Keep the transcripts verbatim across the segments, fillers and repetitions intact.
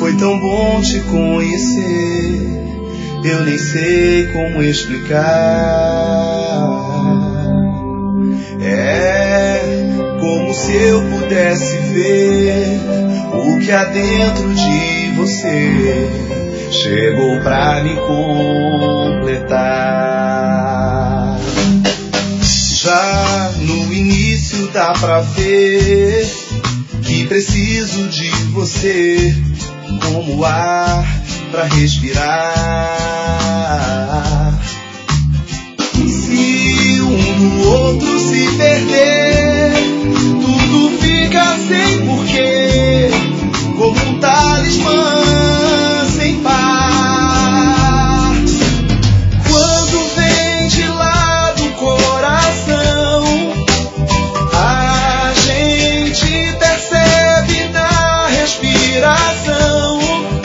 Foi tão bom te conhecer, eu nem sei como explicar. É como se eu pudesse ver o que há dentro de você chegou pra me completar. Já no início dá pra ver que preciso de você como ar pra respirar. Se um do outro se perder, tudo fica sem porquê, como um talismã sem par. Quando vem de lá do coração, a gente percebe na respiração.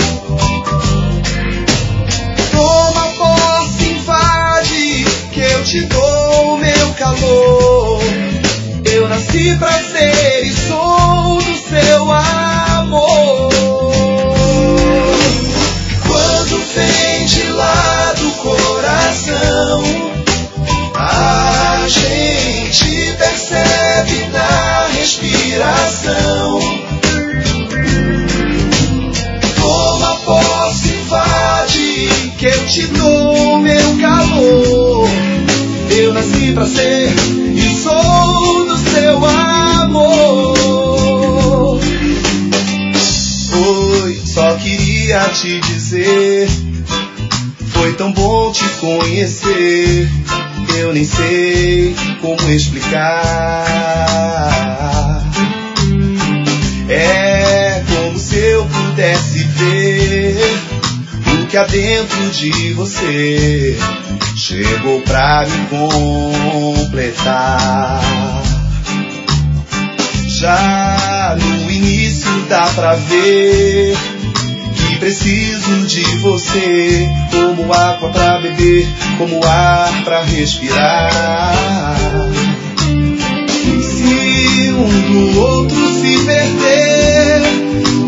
Toma posse, invade, que eu te dou o meu calor. Eu nasci pra ser e sou do seu amor. Quando vem de lá do coração, a gente percebe na respiração. Toma posse, invade, que eu te dou o meu calor. Eu nasci pra ser e sou do seu amor. Oi, só queria te dizer, foi tão bom te conhecer, eu nem sei como explicar. É como se eu pudesse ver o que há dentro de você chegou pra me completar. Já no início dá pra ver que preciso de você como água pra beber, como ar pra respirar. Se um do outro se perder,